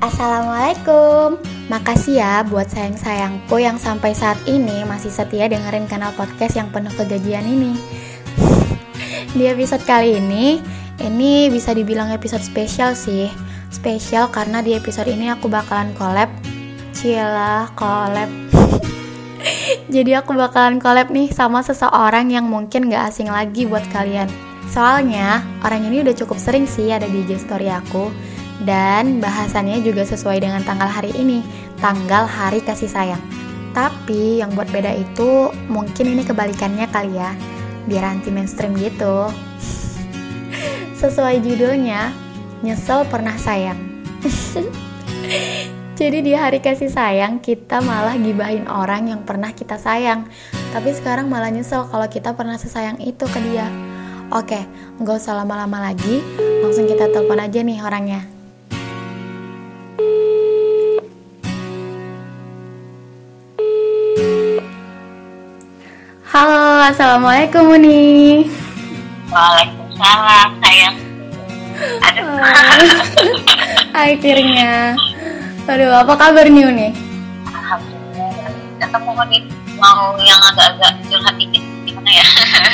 Assalamualaikum. Makasih ya buat sayang-sayangku yang sampai saat ini masih setia dengerin kanal podcast yang penuh kegajian ini. Di episode kali ini bisa dibilang episode spesial sih. Spesial karena di episode ini aku bakalan collab. Jadi aku bakalan collab nih sama seseorang yang mungkin gak asing lagi buat kalian. Soalnya orang ini udah cukup sering sih ada di IG story aku. Dan bahasannya juga sesuai dengan tanggal hari ini, tanggal Hari Kasih Sayang. Tapi yang buat beda itu mungkin ini kebalikannya kali ya, biar anti mainstream gitu. Sesuai judulnya, nyesel pernah sayang. Jadi di Hari Kasih Sayang kita malah gibahin orang yang pernah kita sayang. Tapi sekarang malah nyesel kalau kita pernah sesayang itu ke dia. Oke, gak usah lama-lama lagi, langsung kita telepon aja nih orangnya. Halo, assalamualaikum Uni. Waalaikumsalam sayang. Akhirnya. Aduh, apa kabar nih Uni? Alhamdulillah. Ketemu nih, mau yang agak-agak curhat dikit gimana ya?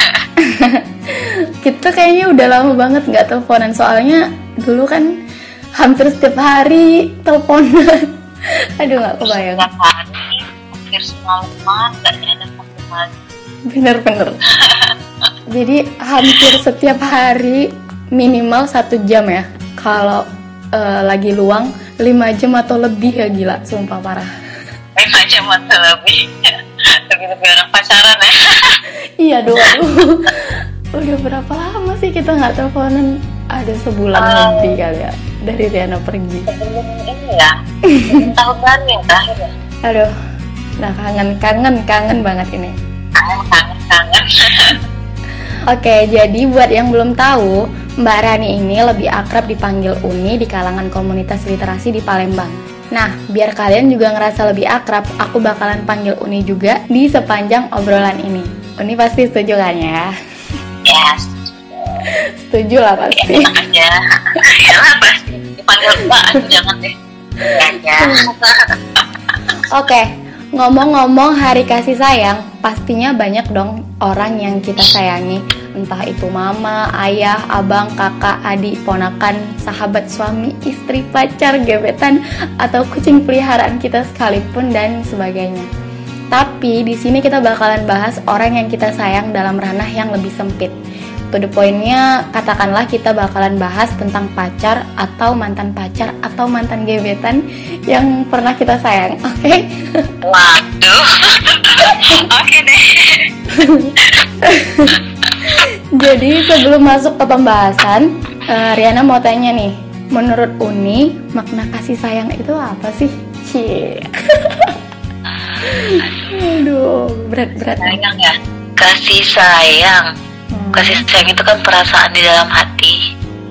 Kita kayaknya udah lama banget nggak teleponan, soalnya dulu kan hampir setiap hari teleponan. Aduh, nggak kebayang. Setiap hari, hampir semalaman, nggak ada satu pagi. Bener. Jadi hampir setiap hari minimal 1 jam ya. Kalau lagi luang 5 jam atau lebih ya, gila, sumpah parah. 5 jam atau lebih. Lebih orang pacaran ya. Iya doang. Udah berapa lama sih kita nggak teleponan? Ada sebulan lebih kali ya dari Riana pergi. Sebelum ini ya, tahun baru yang terakhir ya. Aduh, nah kangen banget ini. Kangen. Oke, jadi buat yang belum tahu, Mbak Rani ini lebih akrab dipanggil Uni di kalangan komunitas literasi di Palembang. Nah, biar kalian juga ngerasa lebih akrab, aku bakalan panggil Uni juga di sepanjang obrolan ini. Uni pasti setuju kan ya? Ya, setuju lah pasti. Enak aja. Yalah pasti dipanggil Mbak, jangan deh. Ya. Oke. Ngomong-ngomong Hari Kasih Sayang, pastinya banyak dong orang yang kita sayangi. Entah itu mama, ayah, abang, kakak, adik, ponakan, sahabat, suami, istri, pacar, gebetan, atau kucing peliharaan kita sekalipun dan sebagainya. Tapi di sini kita bakalan bahas orang yang kita sayang dalam ranah yang lebih sempit. To the point-nya, katakanlah kita bakalan bahas tentang pacar atau mantan gebetan yang pernah kita sayang, oke? Waduh. Oke deh. Jadi sebelum masuk ke pembahasan, Riana mau tanya nih, menurut Uni, makna kasih sayang itu apa sih? Aduh, berat. Sayang ya. Kasih sayang. Kasih sayang itu kan perasaan di dalam hati.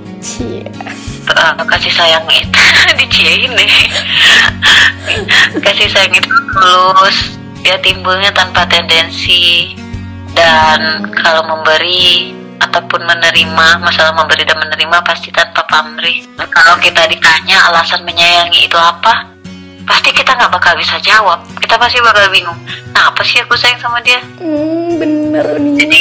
Kasih sayang itu diciein deh. Kasih sayang itu tulus, dia timbulnya tanpa tendensi. Dan kalau memberi ataupun menerima, masalah memberi dan menerima pasti tanpa pamrih. Dan kalau kita ditanya alasan menyayangi itu apa, pasti kita nggak bakal bisa jawab. Kita pasti bakal bingung. Nah, apa sih aku sayang sama dia? Bener nih. Jadi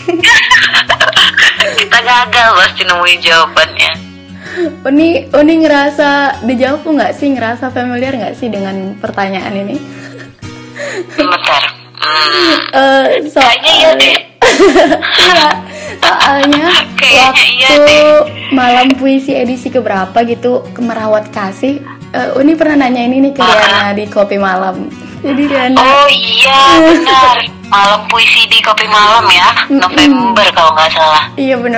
kita gagal pasti nemuin jawabannya. Uni ngerasa dijawab nggak sih? Ngerasa familiar nggak sih dengan pertanyaan ini? Bentar. Kayaknya iya deh. Iya, soalnya waktu malam puisi edisi keberapa gitu, Merawat Kasih, Uni pernah nanya ini nih ke Riana di Kopi Malam. Jadi Riana, oh iya benar, malam puisi di Kopi Malam ya, November kalau nggak salah. Iya benar.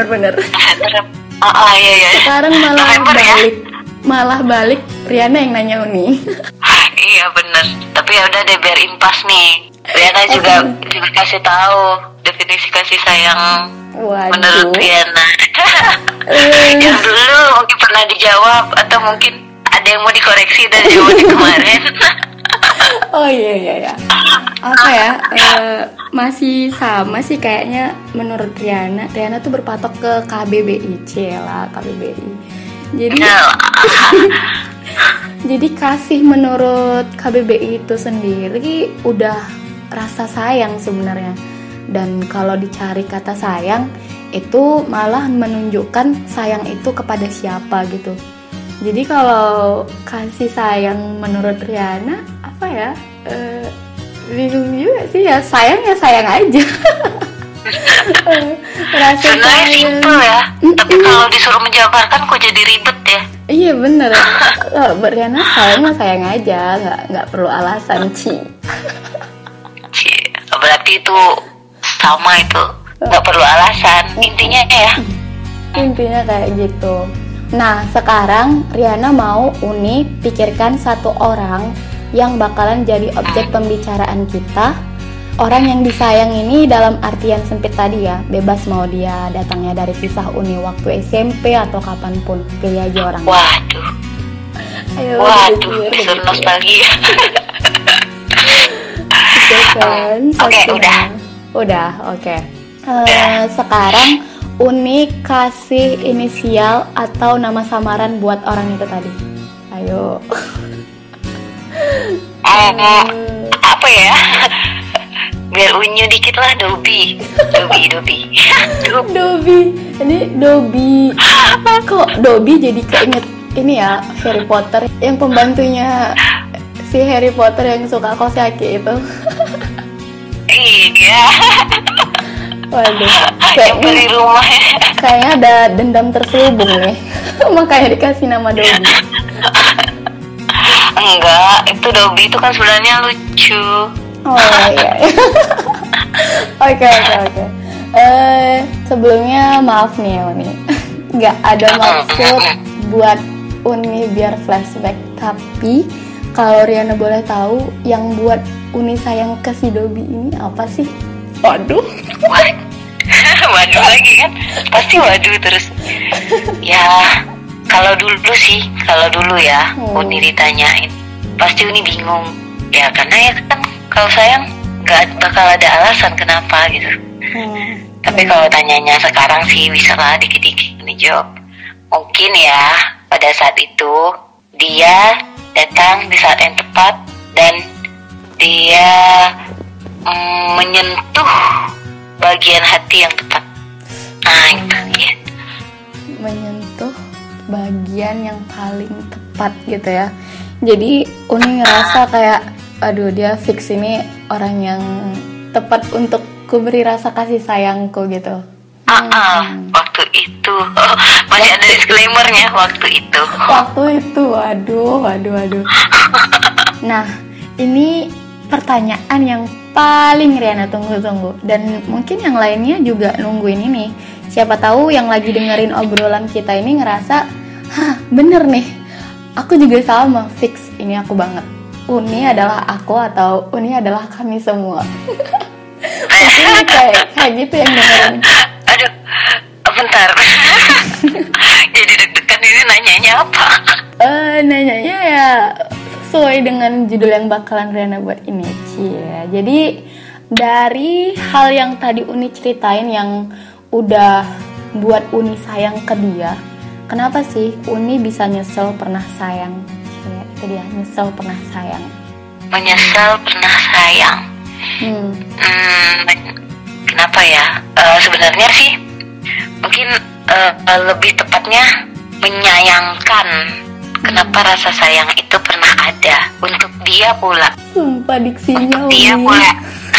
Iya. Sekarang malah balik Riana yang nanya Uni. Iya benar, tapi ya udah deh biar impas nih. Riana juga kasih tahu definisi kasih sayang. Waduh. Menurut Riana. Yang dulu mungkin pernah dijawab atau mungkin ada yang mau dikoreksi dari jawaban kemarin. Oh iya. Apa ya? Masih sama sih kayaknya menurut Riana. Riana tuh berpatok ke KBBI, KBBI. Jadi Jadi kasih menurut KBBI itu sendiri udah rasa sayang sebenarnya. Dan kalau dicari kata sayang, itu malah menunjukkan sayang itu kepada siapa gitu. Jadi kalau kasih sayang menurut Riana, apa ya? Bingung juga sih ya, sayang aja. Rasa sebenarnya sayang simple ya, tapi kalau disuruh menjabarkan kok jadi ribet ya. Iya bener. Riana sayang aja, nggak perlu alasan Ci. Berarti itu sama, itu nggak perlu alasan intinya ya. Intinya kayak gitu. Nah sekarang Riana mau Uni pikirkan satu orang yang bakalan jadi objek pembicaraan kita. Orang yang disayang ini dalam artian sempit tadi ya, bebas mau dia datangnya dari kisah Uni waktu SMP atau kapanpun, pilih aja orang. Waduh, ayo, disuruh nostalgia. Oke, udah, oke. Sekarang Uni kasih inisial atau nama samaran buat orang itu tadi. Ayo. Apa ya? Biar unyu dikit lah, Dobby. Ini Dobby. Kok Dobby jadi keinget ini ya, Harry Potter yang pembantunya si Harry Potter yang suka kosaki itu. Iya. Waduh, yang beli rumah. Kayaknya ada dendam terselubung nih. Makanya dikasih nama Dobby. Enggak, itu Dobby itu kan sebenarnya lucu. Oh iya. Oke. Sebelumnya maaf nih Uni, nggak ada maksud buat Uni biar flashback, tapi kalau Riana boleh tahu yang buat Uni sayang ke si Dobby ini apa sih? Waduh lagi kan, pasti waduh terus. Ya kalau dulu ya Uni ditanyain, pasti Uni bingung ya, karena ya kan kalau sayang nggak bakal ada alasan kenapa gitu. Tapi kalau tanyanya sekarang sih bisa lah dikit-dikit Uni jawab. Mungkin ya pada saat itu dia datang di saat yang tepat dan dia menyentuh bagian hati yang tepat. Itu ya. Menyentuh bagian yang paling tepat gitu ya. Jadi Uni ngerasa kayak, aduh dia fix ini orang yang tepat untuk ku beri rasa kasih sayangku gitu. Waktu itu masih ada disclaimernya, waktu itu, waduh. Nah ini pertanyaan yang paling Riana tunggu-tunggu, dan mungkin yang lainnya juga nungguin ini. Siapa tahu yang lagi dengerin obrolan kita ini ngerasa, bener nih, aku juga sama, fix ini aku banget. Uni adalah aku atau Uni adalah kami semua. Mungkin kayak gitu yang dengerin. Aduh, bentar. Jadi deg-degan ini nanyanya apa? Nanyanya ya sesuai dengan judul yang bakalan Riana buat ini, Cie. Jadi dari hal yang tadi Uni ceritain yang udah buat Uni sayang ke dia, kenapa sih Uni bisa nyesel pernah sayang? Cie, itu dia, nyesel pernah sayang. Menyesal pernah sayang. Kenapa ya? Sebenarnya sih mungkin lebih tepatnya menyayangkan. Kenapa rasa sayang itu pernah ada untuk dia pula. Sumpah diksinya dia pula.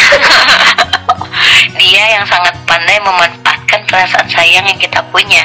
Dia yang sangat pandai memanfaatkan perasaan sayang yang kita punya.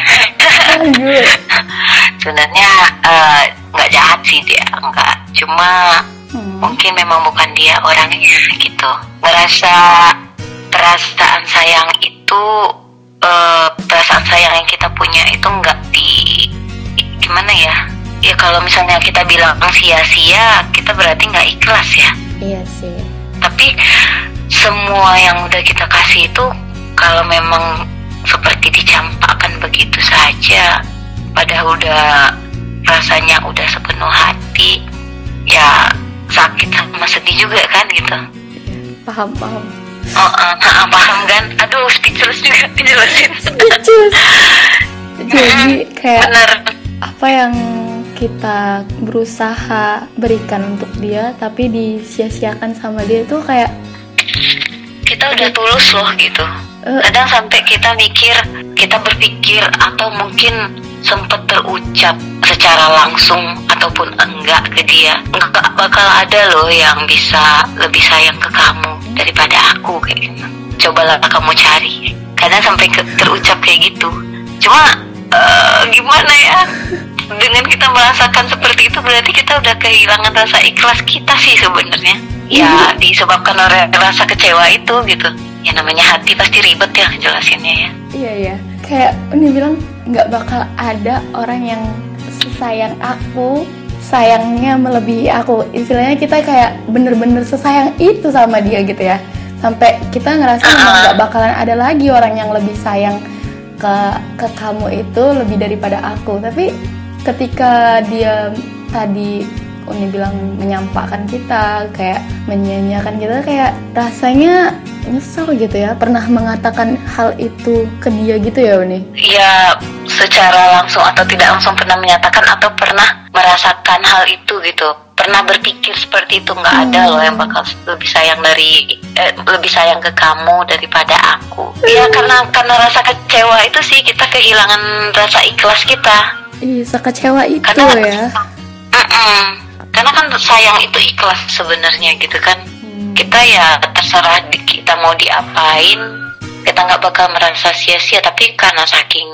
Sebenarnya nggak jahat sih dia, enggak. Cuma mungkin memang bukan dia orangnya gitu. Ngerasa perasaan sayang itu, perasaan sayang yang kita punya itu nggak gimana ya? Ya kalau misalnya kita bilang sia-sia, kita berarti nggak ikhlas ya. Iya sih. Tapi semua yang udah kita kasih itu kalau memang seperti dicampakkan begitu saja, padahal udah rasanya udah sepenuh hati, ya sakit sama sedih juga kan gitu. Paham. Paham kan? Aduh, speechless juga dijelasin. Jadi kayak bener. Apa yang kita berusaha berikan untuk dia tapi disia-siakan sama dia, itu kayak kita udah tulus loh gitu. Kadang sampai kita berpikir atau mungkin sempat terucap secara langsung ataupun enggak ke dia, enggak bakal ada loh yang bisa lebih sayang ke kamu daripada aku kayak gitu. Cobalah kamu cari. Kadang sampai terucap kayak gitu. Cuma gimana ya? Dengan kita merasakan seperti itu berarti kita udah kehilangan rasa ikhlas kita sih sebenarnya. Ya disebabkan oleh rasa kecewa itu gitu. Ya namanya hati pasti ribet ya jelasinnya ya. Iya. Kayak Uni bilang nggak bakal ada orang yang sesayang aku, sayangnya melebihi aku. Istilahnya kita kayak bener-bener sesayang itu sama dia gitu ya. Sampai kita ngerasa memang nggak bakalan ada lagi orang yang lebih sayang ke kamu itu lebih daripada aku. Tapi ketika dia tadi Uni bilang menyampaikan kita, kayak menyia-nyiakan kita, kayak rasanya nyesel gitu ya, pernah mengatakan hal itu ke dia gitu ya Uni? Ya secara langsung atau tidak langsung pernah menyatakan atau pernah merasakan hal itu gitu. Pernah berpikir seperti itu, nggak ada loh yang bakal lebih sayang ke kamu daripada aku. Ya karena rasa kecewa itu sih kita kehilangan rasa ikhlas kita. Iya, sekecewa itu ya. Karena kan sayang itu ikhlas sebenarnya gitu kan. Kita ya terserah kita mau diapain, kita nggak bakal merasa sia-sia. Tapi karena saking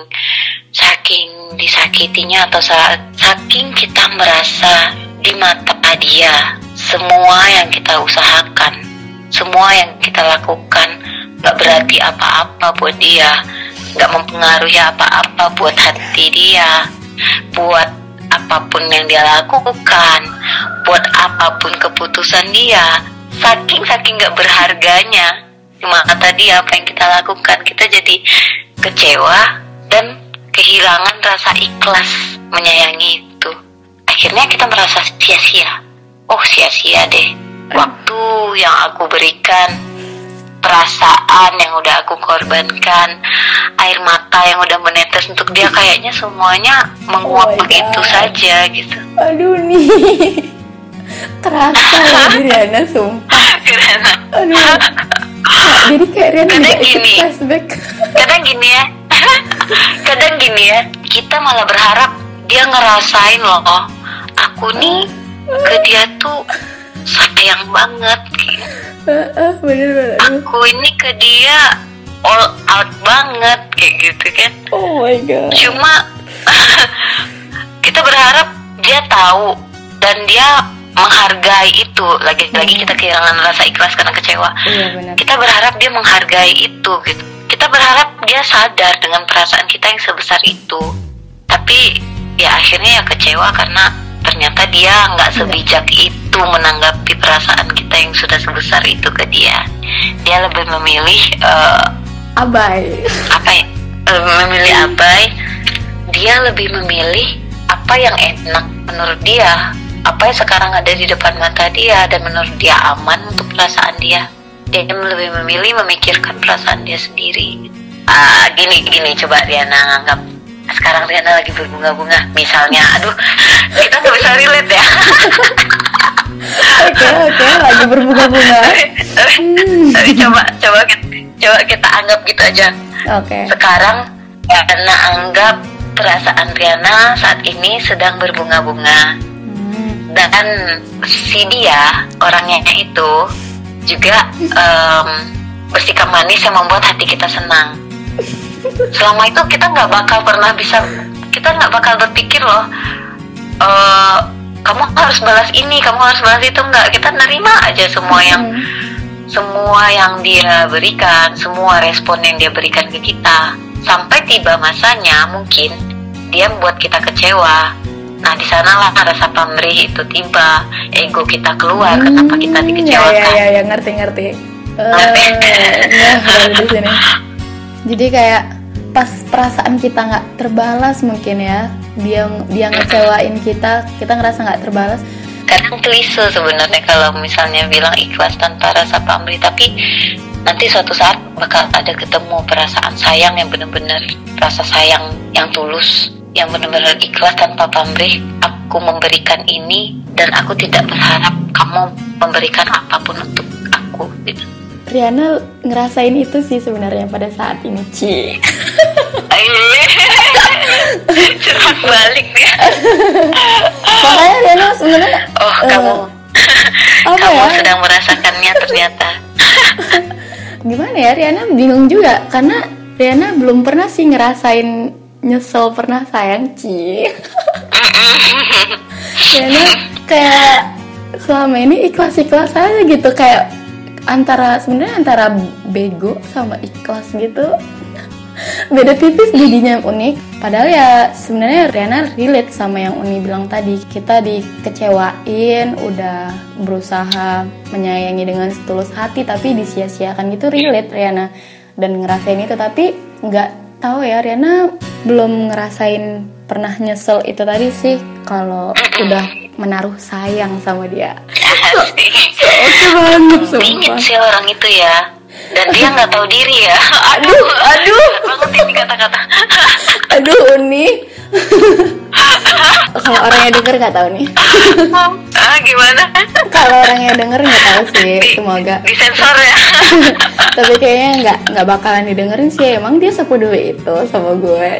disakitinya atau saking kita merasa di mata dia semua yang kita usahakan, semua yang kita lakukan nggak berarti apa-apa buat dia, nggak mempengaruhi apa-apa buat hati dia, buat apapun yang dia lakukan, buat apapun keputusan dia. Saking nggak berharganya di mata dia apa yang kita lakukan, kita jadi kecewa dan kehilangan rasa ikhlas menyayangi itu. Akhirnya kita merasa sia-sia. Oh, sia-sia deh waktu yang aku berikan, perasaan yang udah aku korbankan, air mata yang udah menetes untuk dia, kayaknya semuanya menguap begitu saja gitu. Aduh nih, terasa ya Riana, sumpah. Aduh, jadi kayak Riana juga ikut flashback. Kadang gini ya, kita malah berharap dia ngerasain loh, aku nih ke dia tuh sayang banget gitu. Bener. Aku ini ke dia all out banget kayak gitu kan. Oh my god. Cuma kita berharap dia tahu dan dia menghargai itu. Lagi-lagi kita kehilangan rasa ikhlas karena kecewa. Iya, benar. Kita berharap dia menghargai itu gitu. Kita berharap dia sadar dengan perasaan kita yang sebesar itu. Tapi ya akhirnya ya kecewa karena ternyata dia nggak sebijak itu menanggapi perasaan kita yang sudah sebesar itu ke dia. Dia lebih memilih abai. Memilih abai. Dia lebih memilih apa yang enak menurut dia, apa yang sekarang ada di depan mata dia dan menurut dia aman untuk perasaan dia. Dia lebih memilih memikirkan perasaan dia sendiri. Gini coba Riana anggap sekarang Riana lagi berbunga-bunga misalnya. Aduh, kita nggak bisa relate ya. Oke, lagi berbunga-bunga. Tapi coba kita anggap gitu aja. Oke. Sekarang Riana anggap perasaan Riana saat ini sedang berbunga-bunga. Dan si dia, orangnya itu juga bersikap manis yang membuat hati kita senang. Selama itu kita nggak bakal berpikir loh, kamu harus balas ini, kamu harus balas itu. Nggak, kita nerima aja semua yang dia berikan, semua respon yang dia berikan ke kita. Sampai tiba masanya mungkin dia membuat kita kecewa. Nah, di sanalah rasa pamrih itu tiba, ego kita keluar, kenapa kita dikecewakan. Ya, ngerti. Di sini. Jadi kayak pas perasaan kita nggak terbalas mungkin ya, dia ngecewain kita ngerasa nggak terbalas. Kadang klise sebenarnya kalau misalnya bilang ikhlas tanpa rasa pamrih, tapi nanti suatu saat bakal ada ketemu perasaan sayang yang benar-benar rasa sayang yang tulus, yang benar-benar ikhlas tanpa pamrih. Aku memberikan ini dan aku tidak berharap kamu memberikan apapun untuk aku gitu. Riana ngerasain itu sih sebenarnya pada saat ini, Ci. Curhat balik dia. Makanya Riana sebenarnya Kamu ya? sedang merasakannya ternyata. Gimana ya, Riana bingung juga karena Riana belum pernah sih ngerasain nyesel pernah sayang, Ci. Riana kayak selama ini ikhlas-ikhlas aja gitu, kayak sebenarnya antara bego sama ikhlas gitu. Beda tipis jadinya unik. Padahal ya sebenarnya Riana relate sama yang Uni bilang tadi. Kita dikecewain, udah berusaha menyayangi dengan setulus hati tapi disia-siakan gitu, relate Riana dan ngerasain itu. Tapi nggak tahu ya, Riana belum ngerasain pernah nyesel itu tadi sih, kalau udah menaruh sayang sama dia. Oke banget sumpah. Dingin sih orang itu ya. Dan dia nggak tahu diri ya. Aduh banget ini kata-kata. Aduh Uni. Kalau orangnya denger nggak tahu nih. Gimana? Kalau orangnya denger nggak tahu sih, semoga disensor ya. tapi kayaknya nggak bakalan didengerin sih. Emang dia sepuluh itu sama gue.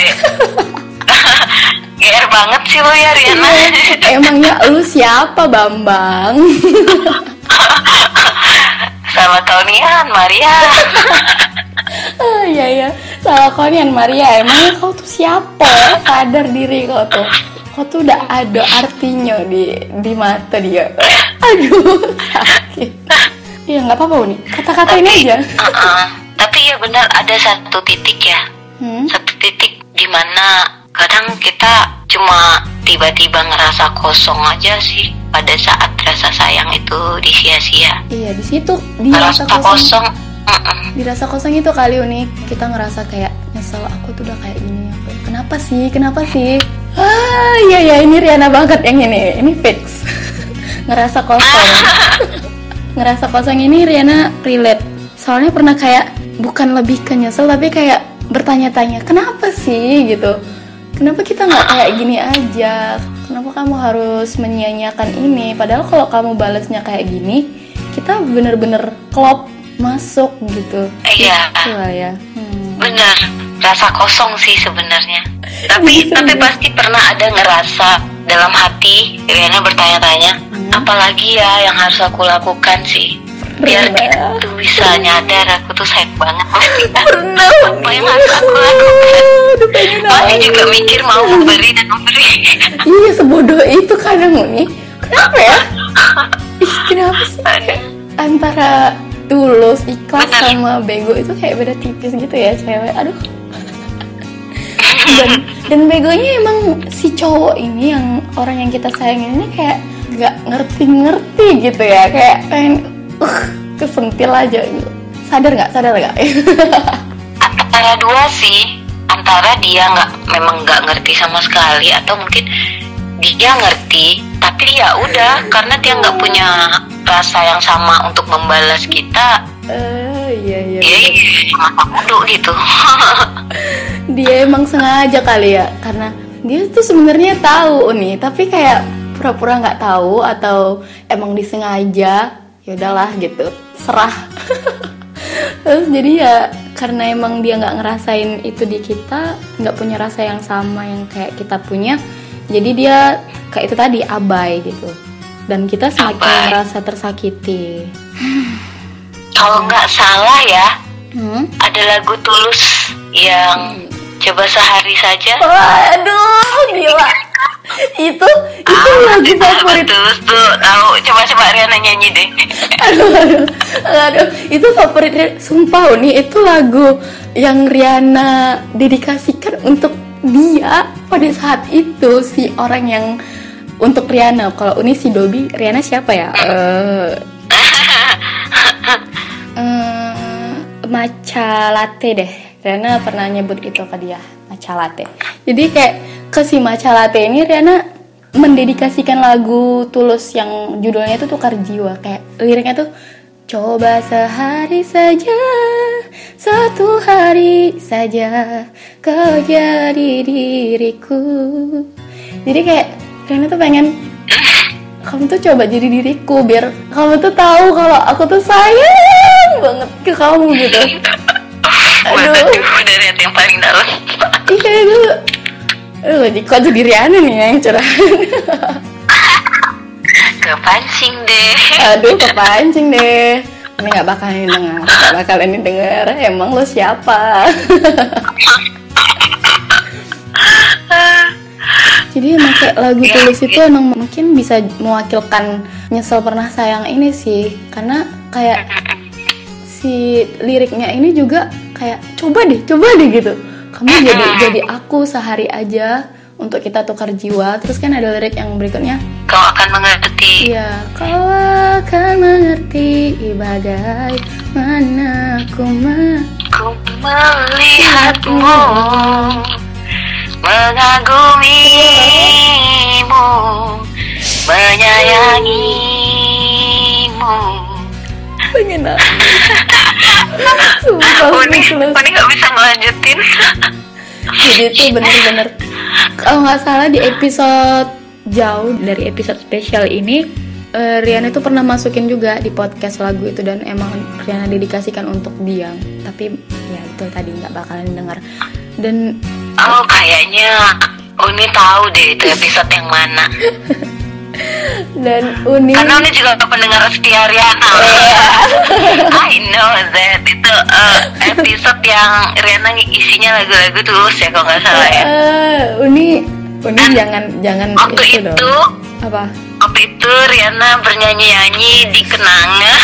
GR banget sih lo ya, Riana. Emangnya lu siapa, Bambang? Sama Tonian, Maria. Iya, salah konian Maria. Emangnya kau tuh siapa? Sadar diri kau tuh. Kau tuh udah ada artinya di mata dia. Aduh, sakit. Iya, nggak apa-apa Uni. Kata-kata ini aja. Tapi ya benar, ada satu titik ya. Satu titik di mana kadang kita cuma tiba-tiba ngerasa kosong aja sih pada saat rasa sayang itu disia-sia. Iya, di situ dirasa kosong. Dirasa kosong itu kali Uni. Kita ngerasa kayak nyesel, aku tuh udah kayak gini. Kenapa sih? Iya, ini Riana banget yang ini. Ini fix. Ngerasa kosong. Ngerasa kosong ini Riana relate. Soalnya pernah kayak bukan lebih ke nyesel tapi kayak bertanya-tanya, kenapa sih gitu? Kenapa kita nggak kayak gini aja? Kenapa kamu harus menyia-nyiakan ini? Padahal kalau kamu balasnya kayak gini, kita bener-bener klop masuk gitu. Iya. Gitu lah ya. Bener, rasa kosong sih sebenarnya. Tapi pasti pernah ada ngerasa dalam hati Riana bertanya-tanya, apalagi ya yang harus aku lakukan sih biar dia tuh bisa nyadar aku tuh sayang banget pasti kan. Apa yang harus aku lakukan? Pasti juga mikir mau memberi dan memberi. Iya, sebodoh itu kadang nih. Kenapa ya? Kenapa sih? Antara tulus, ikhlas sama bego itu kayak beda tipis gitu ya cewek. Aduh. Dan begonya emang si cowok ini, yang orang yang kita sayangin ini kayak gak ngerti-ngerti gitu ya. Kayak pengen kesentil aja gitu. Sadar gak? Antara dua sih. Antara dia memang nggak ngerti sama sekali, atau mungkin dia ngerti tapi ya udah karena dia nggak punya rasa yang sama untuk membalas kita. Iya. Masa bodoh gitu. Dia emang sengaja kali ya, karena dia tuh sebenarnya tahu nih tapi kayak pura-pura nggak tahu atau emang disengaja. Ya udahlah gitu, serah. Terus jadi ya karena emang dia nggak ngerasain itu di kita, nggak punya rasa yang sama yang kayak kita punya, jadi dia kayak itu tadi abai gitu, dan kita semakin merasa tersakiti. Kalau nggak salah ya, ada lagu Tulus yang coba sehari saja. Waduh, gila. Itu lagu favorit. Tulus tuh tahu, coba Riana nyanyi deh. Aduh, itu favorit sumpah nih, itu lagu yang Riana dedikasikan untuk dia pada saat itu, si orang yang untuk Riana. Kalau Uni si Dobi, Riana siapa ya? Matcha latte deh. Riana pernah nyebut itu ke dia, matcha latte. Jadi kayak ke si matcha latte ini Riana mendedikasikan lagu Tulus yang judulnya itu Tukar Jiwa. Kayak liriknya tuh Coba sehari saja, satu hari saja kau jadi diriku. Jadi kayak Riana tuh pengen kamu tuh coba jadi diriku, biar kamu tuh tahu kalau aku tuh sayang banget ke kamu gitu. Aduh, dari hati yang paling dalam. Iya itu. Kok jadi Riana nih yang curahan. Kepancing deh. Aduh, kepancing deh. Ini gak bakalan didengar. Emang lo siapa? Jadi emang kayak lagu Tulus itu emang mungkin bisa mewakilkan Nyesel Pernah Sayang ini sih. Karena kayak si liriknya ini juga kayak coba deh gitu. Kamu jadi aku sehari aja untuk kita tukar jiwa. Terus kan ada lirik yang berikutnya, kau akan mengerti. Iya, kau akan mengerti bagaimana ku melihatmu, mengagumimu, menyayangimu. Pengen sumpah Uni gak bisa ngelanjutin. Jadi itu bener-bener, kalau gak salah di episode jauh dari episode spesial ini, Riana itu pernah masukin juga di podcast lagu itu. Dan emang Riana dedikasikan untuk dia. Tapi ya itu tadi gak bakalan denger. Dan kayaknya Uni tahu deh itu episode yang mana. Dan Uni, karena Uni juga pendengar setia Riana. I know that. Itu episode yang Riana isinya lagu-lagu Tulus ya kalau nggak salah ya. Uni jangan waktu itu dong. Apa? Waktu itu Riana bernyanyi-nyanyi di kenanga.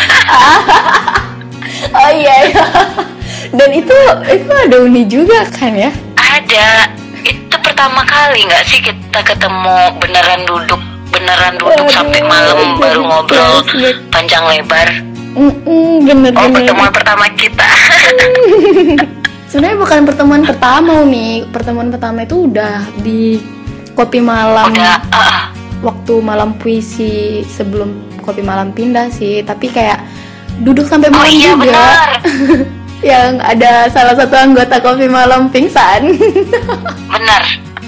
Oh iya. Dan itu ada Uni juga kan ya? Ada. Itu pertama kali nggak sih kita ketemu beneran duduk sampai malam baru ngobrol panjang lebar. Bener. Pertemuan pertama kita. Sebenarnya bukan pertemuan pertama nih. Pertemuan pertama itu udah di Kopi Malam. Waktu malam puisi sebelum Kopi Malam pindah sih. Tapi kayak duduk sampai malam juga. Yang ada salah satu anggota Kopi Malam pingsan. Benar.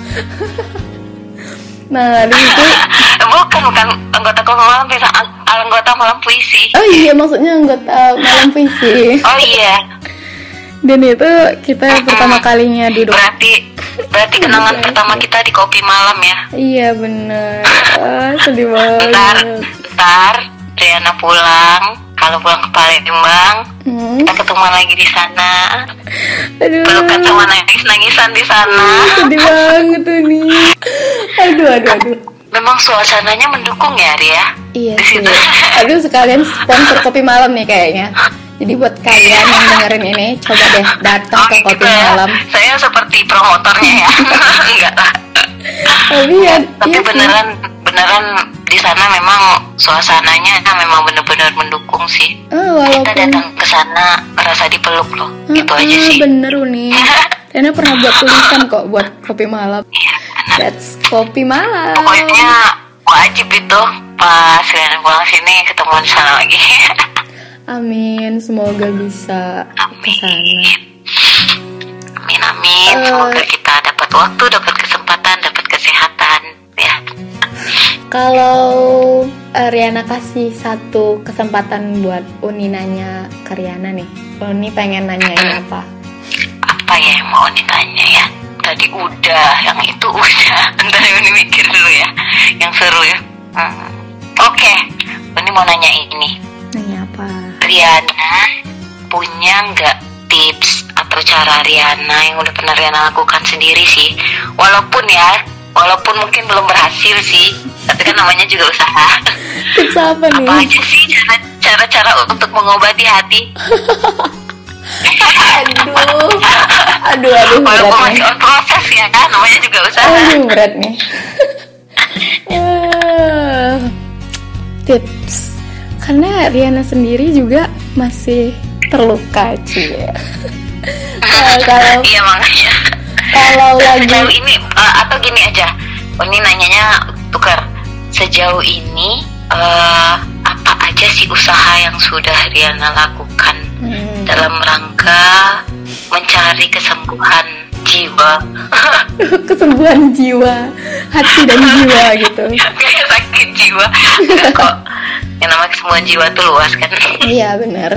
Nah, di situ bukan anggota Kopi Malam pingsan, anggota malam puisi. Oh iya, maksudnya anggota malam puisi. Oh iya. Dan itu kita pertama kalinya duduk. Berarti kenangan pertama kita di Kopi Malam ya. Iya bener. Sedih banget. Ntar Riana pulang. Kalau pulang ke Palembang, kita ketemuan lagi di sana. Aduh. Pelukan sama nangisan di sana. Sedih banget tuh nih. Aduh. Memang suasananya mendukung ya, Ria? Iya sih. Aduh, sekalian sponsor Kopi Malam nih kayaknya. Jadi buat kalian yang dengerin ini, coba deh datang ke Kopi Malam. Saya seperti promotornya ya. Enggak lah. Tapi beneran di sana memang suasananya memang benar-benar mendukung sih. Kita datang ke sana merasa dipeluk loh. Gitu aja sih. Bener Uni. Riana pernah buat tulisan kok buat Kopi Malam. That's Kopi Malam. Pokoknya wajib itu pas Riana pulang sini ketemuan sana lagi. Amin, semoga bisa kesana. Amin. Semoga kita dapat waktu, dapat kesempatan, dapat kesehatan ya. Kalau Riana kasih satu kesempatan buat Uni nanya ke Riana nih, Uni pengen nanyain apa? Apa ya yang mau Uni tanya ya? Tadi udah, yang itu udah. Ntar Uni mikir dulu ya, yang seru ya. Oke, Uni mau nanya ini. Nanya apa? Riana punya nggak tips atau cara Riana yang udah pernah Riana lakukan sendiri sih? Walaupun mungkin belum berhasil sih, tapi kan namanya juga usaha. Tips apa nih? Apa aja sih cara-cara untuk mengobati hati? Aduh, walaupun berat masih on proses ya kan, namanya juga usaha. Aduh, berat nih. Tips, karena Riana sendiri juga masih terluka sih ya. Kalau iya makanya. Kalau lagi sejauh ini atau gini aja, ini nanyanya tukar. Sejauh ini apa aja sih usaha yang sudah Riana lakukan dalam rangka mencari kesembuhan jiwa. Kesembuhan jiwa, hati dan jiwa gitu. Kayak sakit jiwa. Enggak kok. Yang namanya kesembuhan jiwa tuh luas kan. Iya benar.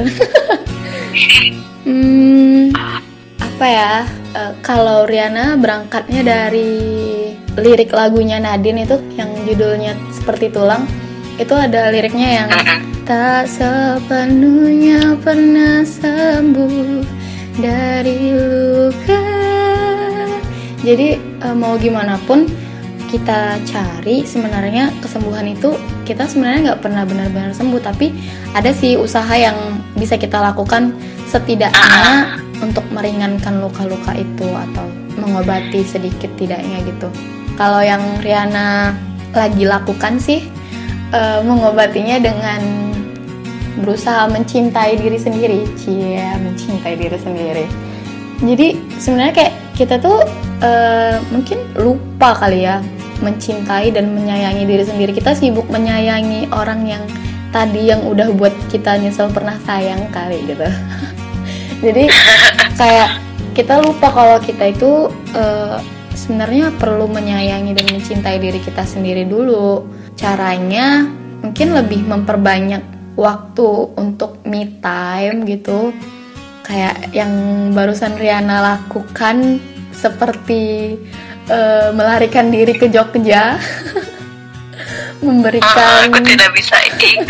Apa ya? Kalau Riana berangkatnya dari lirik lagunya Nadine itu yang judulnya Seperti Tulang, itu ada liriknya yang tak sepenuhnya pernah sembuh dari luka. Jadi mau gimana pun kita cari, sebenarnya kesembuhan itu kita sebenarnya nggak pernah benar-benar sembuh, tapi ada sih usaha yang bisa kita lakukan setidaknya untuk meringankan luka-luka itu atau mengobati sedikit tidaknya gitu. Kalau yang Riana lagi lakukan sih mengobatinya dengan berusaha mencintai diri sendiri. Mencintai diri sendiri. Jadi sebenarnya kayak kita tuh mungkin lupa kali ya mencintai dan menyayangi diri sendiri. Kita sibuk menyayangi orang yang tadi yang udah buat kita nyesel pernah sayang kali gitu. Jadi kayak kita lupa kalau kita itu sebenarnya perlu menyayangi dan mencintai diri kita sendiri dulu. Caranya mungkin lebih memperbanyak waktu untuk me time gitu. Kayak yang barusan Riana lakukan, seperti melarikan diri ke Jogja. Memberikan aku tidak bisa ikut.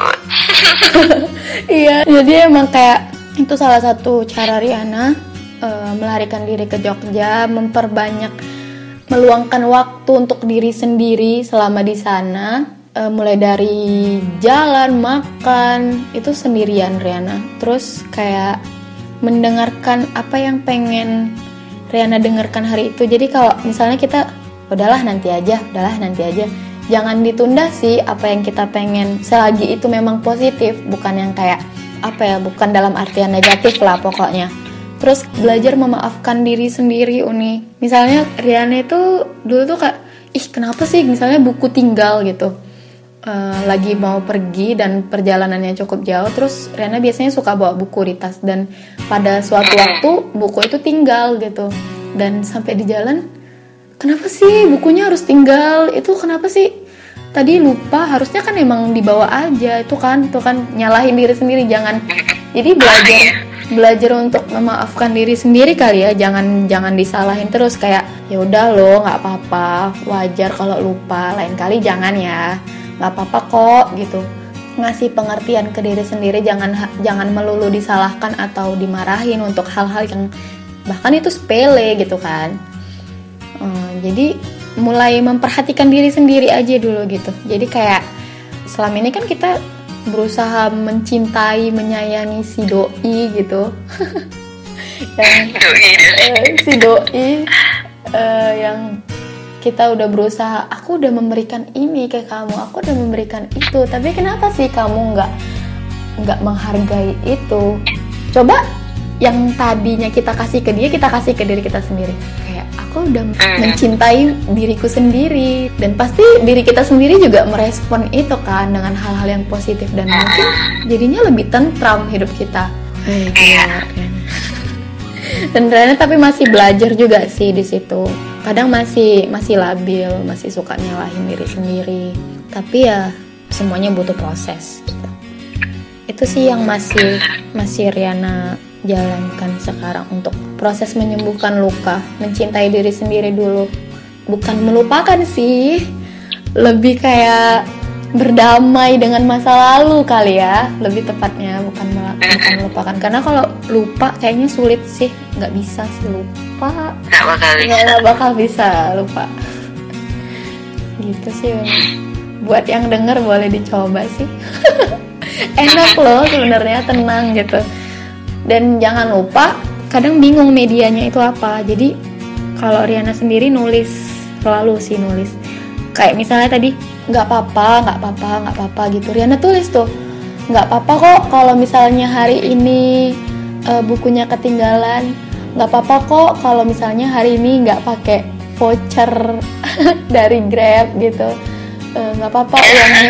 Iya, jadi emang kayak itu salah satu cara Riana melarikan diri ke Jogja, memperbanyak, meluangkan waktu untuk diri sendiri selama di sana. Mulai dari jalan, makan, itu sendirian Riana. Terus kayak mendengarkan apa yang pengen Riana dengarkan hari itu. Jadi kalau misalnya kita udahlah nanti aja, jangan ditunda sih apa yang kita pengen selagi itu memang positif, bukan yang kayak apa ya, bukan dalam artian negatif lah pokoknya. Terus belajar memaafkan diri sendiri Uni. Misalnya Riana itu dulu tuh kayak kenapa sih misalnya buku tinggal gitu, lagi mau pergi dan perjalanannya cukup jauh, terus Riana biasanya suka bawa buku di tas, dan pada suatu waktu buku itu tinggal gitu, dan sampai di jalan, kenapa sih bukunya harus tinggal, itu kenapa sih tadi lupa, harusnya kan emang dibawa aja, itu kan nyalahin diri sendiri. Jangan, jadi belajar untuk memaafkan diri sendiri kali ya, jangan disalahin terus kayak ya udah lo nggak apa-apa, wajar kalau lupa, lain kali jangan ya, nggak apa-apa kok gitu. Ngasih pengertian ke diri sendiri, jangan melulu disalahkan atau dimarahin untuk hal-hal yang bahkan itu sepele gitu kan. Jadi mulai memperhatikan diri sendiri aja dulu gitu. Jadi kayak selama ini kan kita berusaha mencintai, menyayangi si doi gitu. Si doi yang kita udah berusaha, aku udah memberikan ini ke kamu, aku udah memberikan itu, tapi kenapa sih kamu nggak menghargai itu? Coba yang tadinya kita kasih ke dia, kita kasih ke diri kita sendiri. Kayak aku udah mencintai diriku sendiri, dan pasti diri kita sendiri juga merespon itu kan dengan hal-hal yang positif, dan mungkin jadinya lebih tentram hidup kita. Dan Riana tapi masih belajar juga sih di situ. Kadang masih labil, masih suka nyalahin diri sendiri. Tapi ya semuanya butuh proses gitu. Itu sih yang masih Riana jalankan sekarang untuk proses menyembuhkan luka, mencintai diri sendiri dulu. Bukan melupakan sih, lebih kayak berdamai dengan masa lalu kali ya, lebih tepatnya, bukan melupakan. Karena kalau lupa kayaknya sulit sih, nggak bisa sih lupa, nggak bakal bisa lupa. Gitu sih. Buat yang denger boleh dicoba sih. Enak loh sebenarnya, tenang gitu. Dan jangan lupa, kadang bingung medianya itu apa. Jadi kalau Riana sendiri selalu sih nulis. Kayak misalnya tadi, nggak apa-apa gitu. Riana tulis tuh, nggak apa-apa kok kalau misalnya hari ini bukunya ketinggalan. Nggak apa-apa kok kalau misalnya hari ini nggak pakai voucher dari Grab gitu. Nggak apa-apa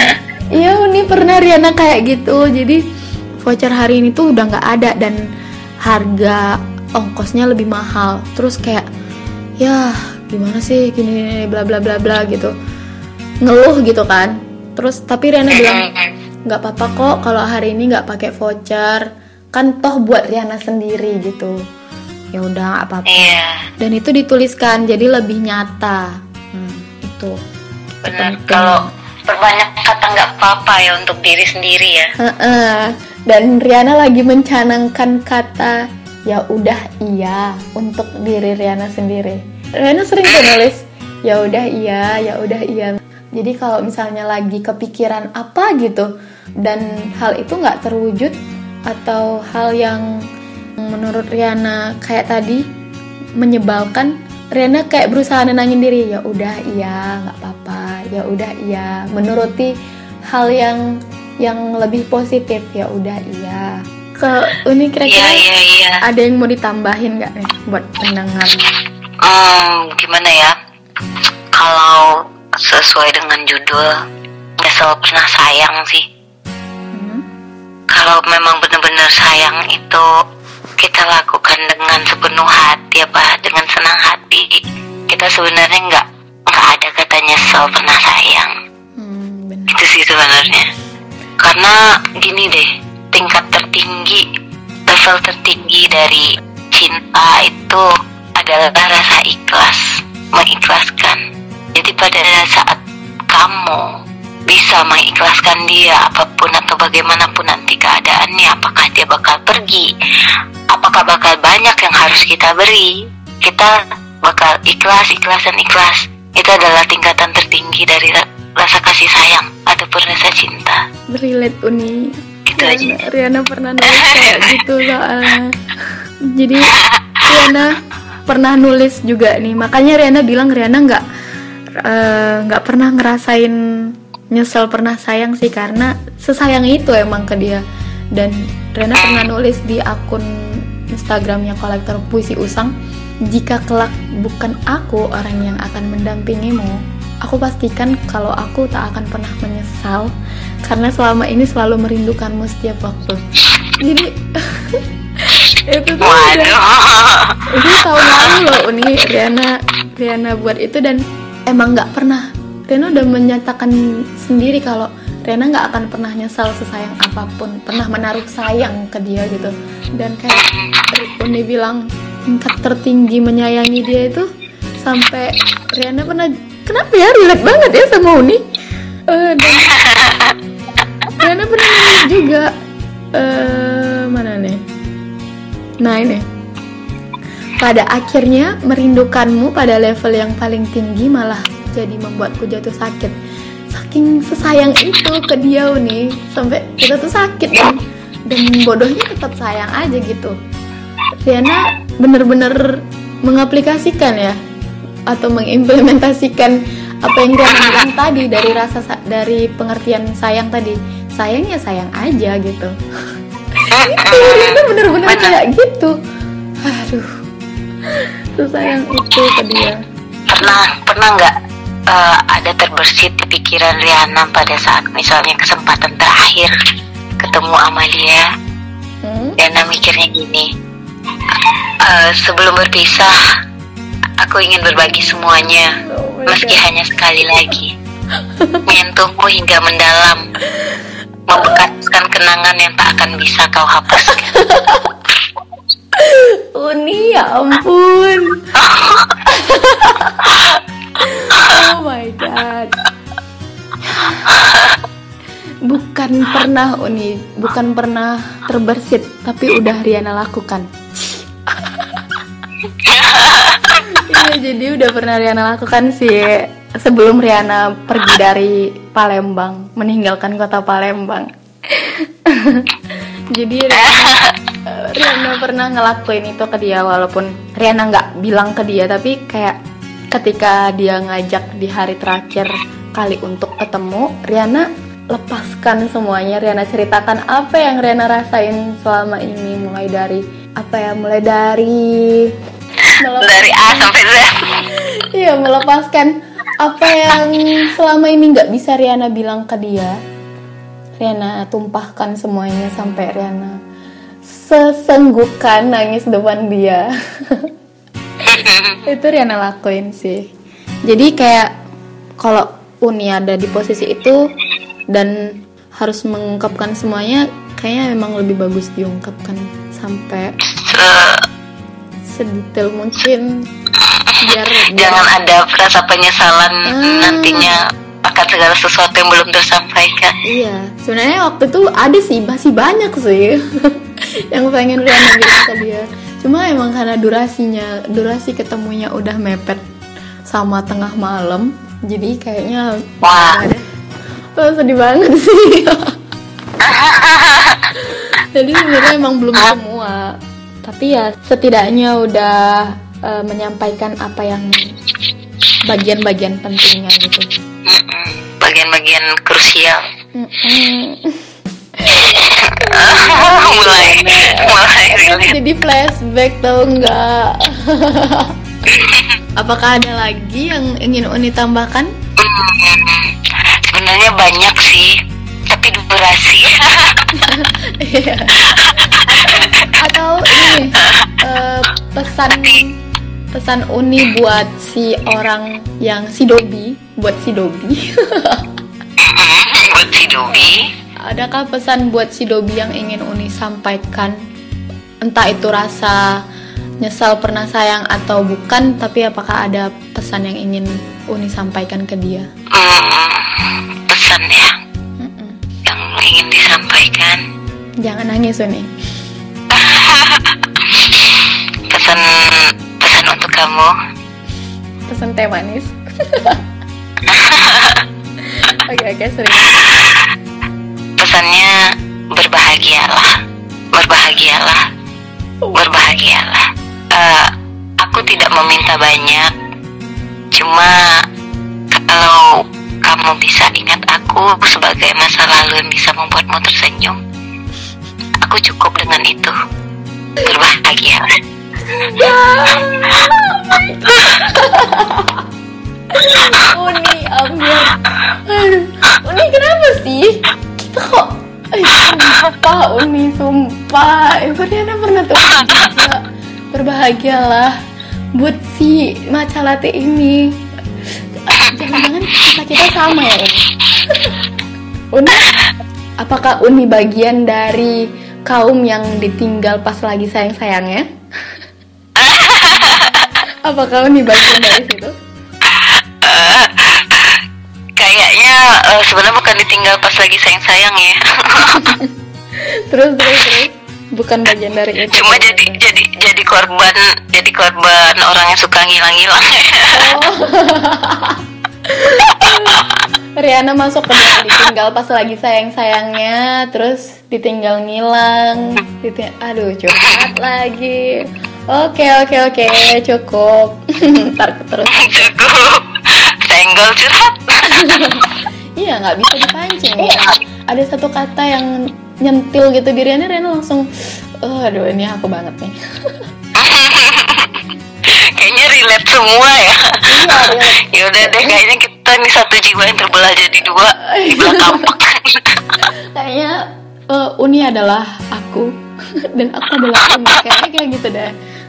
Iya, Uni pernah Riana kayak gitu. Jadi voucher hari ini tuh udah nggak ada dan harga ongkosnya lebih mahal. Terus kayak ya gimana sih gini bla bla bla bla gitu, ngeluh gitu kan. Terus tapi Riana bilang nggak apa-apa kok kalau hari ini nggak pakai voucher, kan toh buat Riana sendiri gitu. Ya udah nggak apa-apa. Dan itu dituliskan jadi lebih nyata. Itu benar. Kalau berbanyak kata nggak apa-apa ya untuk diri sendiri ya. Dan Riana lagi mencanangkan kata ya udah iya untuk diri Riana sendiri. Riana sering tuh nulis ya udah iya, ya udah iya. Jadi kalau misalnya lagi kepikiran apa gitu dan hal itu nggak terwujud atau hal yang menurut Riana kayak tadi menyebalkan, Riana kayak berusaha nenangin diri, ya udah iya nggak apa-apa, ya udah iya, menuruti hal yang lebih positif, ya udah iya. Ke Uni kira-kira ada yang mau ditambahin nggak nih buat pendengar? Gimana ya? Kalau sesuai dengan judul, nyesel pernah sayang sih. Kalau memang benar-benar sayang itu kita lakukan dengan sepenuh hati, apa dengan senang hati. Kita sebenarnya nggak ada kata nyesel pernah sayang. Itu sih sebenarnya. Karena gini deh, tingkat tertinggi, level tertinggi dari cinta itu adalah rasa ikhlas, mengikhlaskan. Jadi pada saat kamu bisa mengikhlaskan dia apapun atau bagaimanapun nanti keadaannya, apakah dia bakal pergi, apakah bakal banyak yang harus kita beri, kita bakal ikhlas. Itu adalah tingkatan tertinggi dari rasa kasih sayang ataupun rasa cinta. Relate Uni. Itu aja. Riana pernah nulis kayak gitu soalnya. Jadi Riana pernah nulis juga nih, makanya Riana bilang Riana nggak pernah ngerasain nyesel pernah sayang sih, karena sesayang itu emang ke dia. Dan Riana pernah nulis di akun Instagramnya Kolektor Puisi Usang, jika kelak bukan aku orang yang akan mendampingimu, aku pastikan kalau aku tak akan pernah menyesal karena selama ini selalu merindukanmu setiap waktu. Jadi itu tuh itu tahun lalu loh Uni Riana buat itu, dan emang nggak pernah. Riana udah menyatakan sendiri kalau Riana nggak akan pernah nyesal sesayang apapun, pernah menaruh sayang ke dia gitu. Dan kayak Uni bilang tingkat tertinggi menyayangi dia itu sampai Riana pernah, kenapa ya relate banget ya sama Uni. Dan Riana pernah nulis juga mana nih? Nah ini, pada akhirnya merindukanmu pada level yang paling tinggi malah jadi membuatku jatuh sakit. Saking sesayang itu ke dia nih, sampai kita tuh sakit dan bodohnya tetap sayang aja gitu. Riana bener-bener mengaplikasikan ya, atau mengimplementasikan apa yang Riana bilang tadi dari pengertian sayang tadi. Sayang ya sayang aja gitu. Itu Riana bener-bener kayak gitu. Aduh, sesayang itu ke dia. Pernah nggak ada terbersit di pikiran Riana pada saat misalnya kesempatan terakhir ketemu sama dia, Riana mikirnya gini, sebelum berpisah aku ingin berbagi semuanya, meski hanya sekali lagi, menyentuhmu hingga mendalam, membekaskan kenangan yang tak akan bisa kau hapuskan. Uni, ya ampun. Oh my god. Bukan pernah Uni, bukan pernah terbersit, tapi udah Riana lakukan. Iya, jadi udah pernah Riana lakukan sih sebelum Riana pergi dari Palembang, meninggalkan kota Palembang. Jadi Riana pernah ngelakuin itu ke dia, walaupun Riana nggak bilang ke dia, tapi kayak ketika dia ngajak di hari terakhir kali untuk ketemu, Riana lepaskan semuanya. Riana ceritakan apa yang Riana rasain selama ini, mulai dari A sampai Z. Iya, melepaskan apa yang selama ini nggak bisa Riana bilang ke dia. Riana tumpahkan semuanya sampai Riana sesenggukan nangis depan dia. Itu Riana lakuin sih. Jadi kayak kalau Uni ada di posisi itu dan harus mengungkapkan semuanya, kayaknya memang lebih bagus diungkapkan sampai sedetail mungkin, biar jangan ada rasa penyesalan nantinya akan segala sesuatu yang belum tersampaikan. Iya, sebenarnya waktu itu ada sih, masih banyak sih yang pengen Riana bilang ke dia. Cuma emang karena durasi ketemunya udah mepet sama tengah malam, jadi kayaknya sedih banget sih. Jadi sebenarnya emang belum semua, tapi ya setidaknya udah menyampaikan apa yang bagian-bagian pentingnya gitu. Bagian-bagian krusial. mulai jadi flashback tau nggak? Apakah ada lagi yang ingin Uni tambahkan? Sebenarnya banyak sih, tapi durasi. Atau ini pesan Uni buat si orang yang si Dobi, buat si Dobi. Buat si Dobi. Adakah pesan buat si Dobi yang ingin Uni sampaikan? Entah itu rasa nyesal pernah sayang atau bukan, tapi apakah ada pesan yang ingin Uni sampaikan ke dia? Pesan ya, yang ingin disampaikan. Jangan nangis Uni. Pesan untuk kamu. Pesan teh manis. Oke, serius. Pesannya berbahagialah. Aku tidak meminta banyak, cuma kalau kamu bisa ingat aku sebagai masa lalu yang bisa membuatmu tersenyum, aku cukup dengan itu. Berbahagialah. Uni, ambil. Uni kenapa sih? Kita kok sumpah Ibu Riana pernah tuh juga. Berbahagialah buat si matcha latte ini. Jangan-jangan kita sama ya Uni? Apakah Uni bagian dari kaum yang ditinggal pas lagi sayang-sayangnya? Apakah Uni bagian dari situ? Kayaknya sebenarnya bukan ditinggal pas lagi sayang-sayang ya. terus bukan bagian dari itu. Cuma jadi korban orang yang suka ngilang-ngilang. Riana masuk ke dia ditinggal pas lagi sayang-sayangnya, terus ditinggal ngilang. Aduh, curhat lagi. Oke, cukup. Ntar terus. Cukup. Senggol curhat. Iya, nggak bisa dipancing ya. Ada satu kata yang nyentil gitu di Riana langsung, aduh ini aku banget nih. Kayaknya relate semua ya. Iya, relate. Yaudah deh, kayaknya kita nih satu jiwa yang terbelah jadi dua di belakang. Kayaknya Uni adalah aku dan aku adalah Uni, kayaknya kayak gitu deh.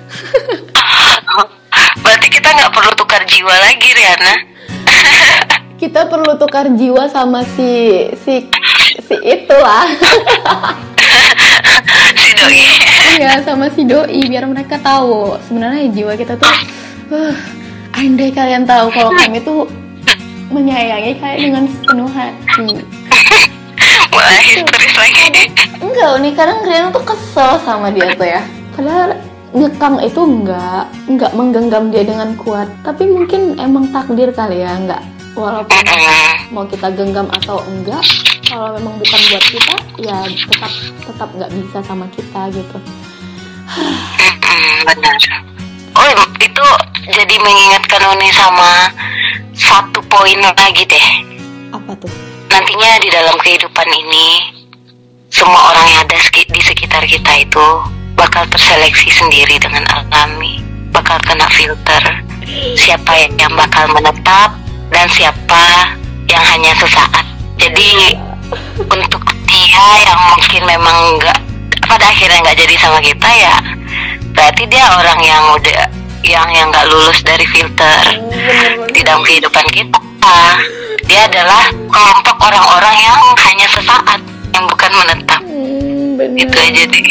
Berarti kita nggak perlu tukar jiwa lagi, Riana. Kita perlu tukar jiwa sama si itulah. Si Doi. Iya, sama si Doi, biar mereka tahu sebenarnya jiwa kita tuh andai kalian tahu kalau kami tuh menyayangi kayak dengan sepenuh hati. Wah, histeris lagi. Enggak, nih kadang Riana tuh kesel sama dia tuh ya. Padahal ngekang itu enggak menggenggam dia dengan kuat, tapi mungkin emang takdir kali ya, enggak. Walaupun mau kita genggam atau enggak, kalau memang bukan buat kita, ya tetap nggak bisa sama kita gitu. Benar. Oh, itu jadi mengingatkan Uni sama satu poin lagi deh. Apa tuh? Nantinya di dalam kehidupan ini, semua orang yang ada di sekitar kita itu bakal terseleksi sendiri dengan alami, bakal kena filter. Siapa yang bakal menetap dan siapa yang hanya sesaat. Jadi untuk ya yang mungkin memang nggak, pada akhirnya nggak jadi sama kita, ya berarti dia orang yang udah yang nggak lulus dari filter di dalam kehidupan kita. Dia adalah kelompok orang-orang yang hanya sesaat, yang bukan menetap. Itu aja deh.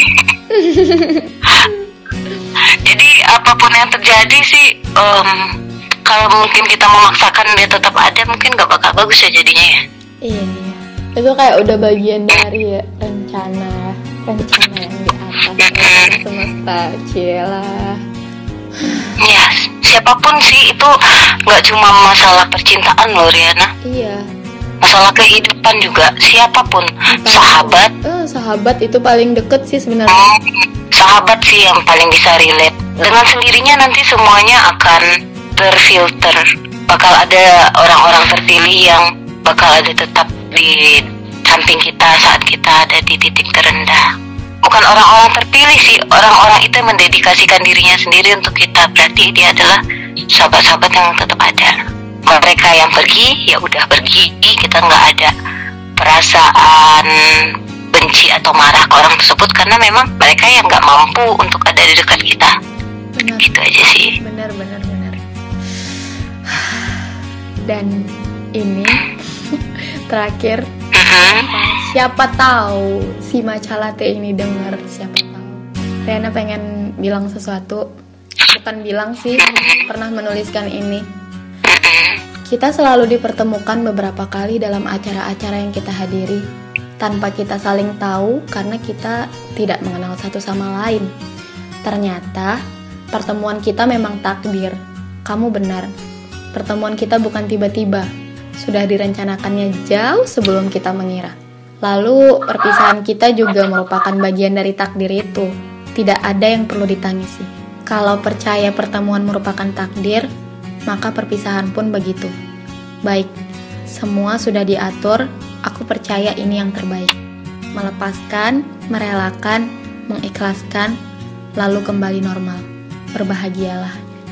Jadi apapun yang terjadi sih, kalau mungkin kita memaksakan dia tetap ada, mungkin gak bakal bagus ya jadinya ya. Iya, itu kayak udah bagian dari rencana yang di atas semesta, cilah. Ya, siapapun sih itu nggak cuma masalah percintaan loh, Riana. Iya. Masalah kehidupan juga, siapapun. Sahabat itu paling deket sih sebenarnya. Sahabat sih yang paling bisa relate. Dengan sendirinya nanti semuanya akan terfilter. Bakal ada orang-orang terpilih yang bakal ada tetap di samping kita saat kita ada di titik terendah. Bukan orang-orang terpilih sih, orang-orang itu yang mendedikasikan dirinya sendiri untuk kita. Berarti dia adalah sahabat-sahabat yang tetap ada. Mereka yang pergi, ya udah pergi. Kita nggak ada perasaan benci atau marah ke orang tersebut, karena memang mereka yang nggak mampu untuk ada di dekat kita. Benar. Gitu aja sih. Benar. Dan ini terakhir, siapa tahu si matcha latte ini dengar, siapa tahu. Riana pengen bilang sesuatu, bukan bilang sih, pernah menuliskan ini. Kita selalu dipertemukan beberapa kali dalam acara-acara yang kita hadiri, tanpa kita saling tahu karena kita tidak mengenal satu sama lain. Ternyata pertemuan kita memang takdir. Kamu benar, pertemuan kita bukan tiba-tiba, sudah direncanakannya jauh sebelum kita mengira. Lalu perpisahan kita juga merupakan bagian dari takdir itu. Tidak ada yang perlu ditangisi. Kalau percaya pertemuan merupakan takdir, maka perpisahan pun begitu. Baik, semua sudah diatur, aku percaya ini yang terbaik. Melepaskan, merelakan, mengikhlaskan, lalu kembali normal. Berbahagialah.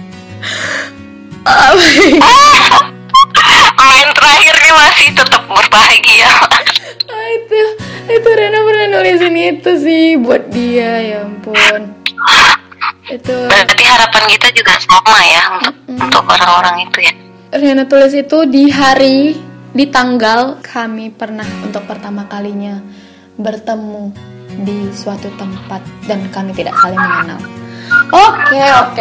Main terakhir nih masih tetap berbahagia. Itu Rena pernah nulisin itu sih buat dia, ya ampun. Itu berarti harapan kita juga sama ya untuk orang-orang itu ya. Riana tulis itu di tanggal kami pernah untuk pertama kalinya bertemu di suatu tempat dan kami tidak saling mengenal. Oke.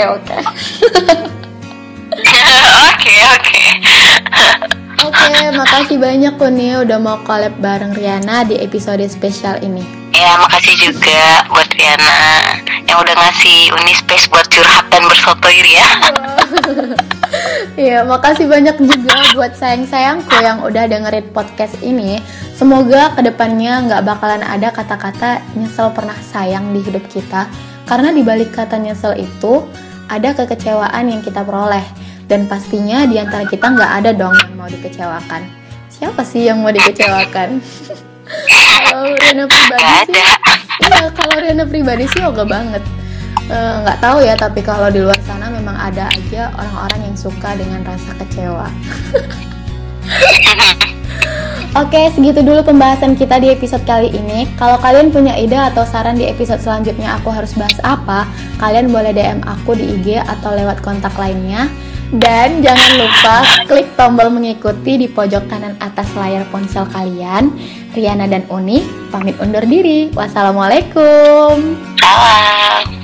Oke, makasih banyak Uni udah mau collab bareng Riana di episode spesial ini. Ya, makasih juga buat Riana yang udah ngasih Uni space buat curhat dan bersotoir ya. Iya, makasih banyak juga buat sayang-sayangku yang udah dengerin podcast ini. Semoga kedepannya nggak bakalan ada kata-kata nyesel pernah sayang di hidup kita. Karena di balik kata nyesel itu ada kekecewaan yang kita peroleh. Dan pastinya di antara kita nggak ada dong yang mau dikecewakan. Siapa sih yang mau dikecewakan? Kalau Riana pribadi sih oga banget. Nggak tahu ya, tapi kalau di luar sana memang ada aja orang-orang yang suka dengan rasa kecewa. Oke, segitu dulu pembahasan kita di episode kali ini. Kalau kalian punya ide atau saran di episode selanjutnya aku harus bahas apa, kalian boleh DM aku di IG atau lewat kontak lainnya. Dan jangan lupa klik tombol mengikuti di pojok kanan atas layar ponsel kalian. Riana dan Uni pamit undur diri. Wassalamualaikum. Salam.